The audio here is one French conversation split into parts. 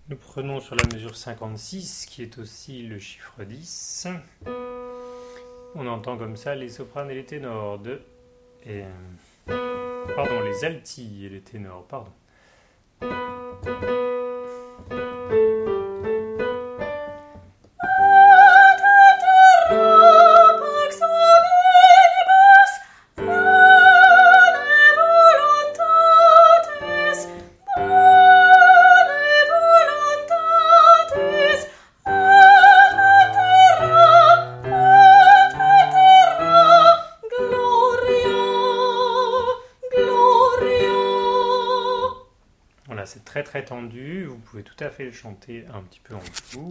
Nous prenons sur la mesure 56, qui est aussi le chiffre 10. On entend comme ça les sopranes et les ténors et, pardon, les altis et les ténors, pardon. Voilà, c'est très très tendu, vous pouvez tout à fait le chanter un petit peu en dessous.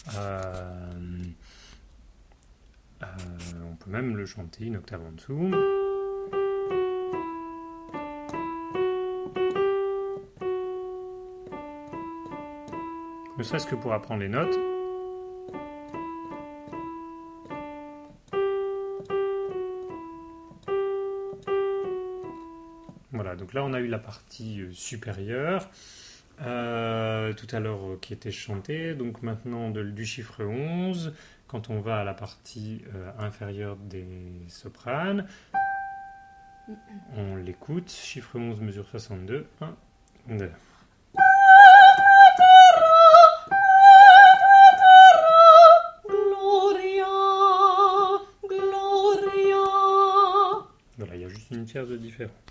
On peut même le chanter une octave en dessous. Ne serait-ce que pour apprendre les notes. Voilà, donc là on a eu la partie supérieure, tout à l'heure qui était chantée, donc maintenant du chiffre 11, quand on va à la partie inférieure des sopranes, on l'écoute, chiffre 11 mesure 62, 1, 2. Voilà, il y a juste une tierce de différence.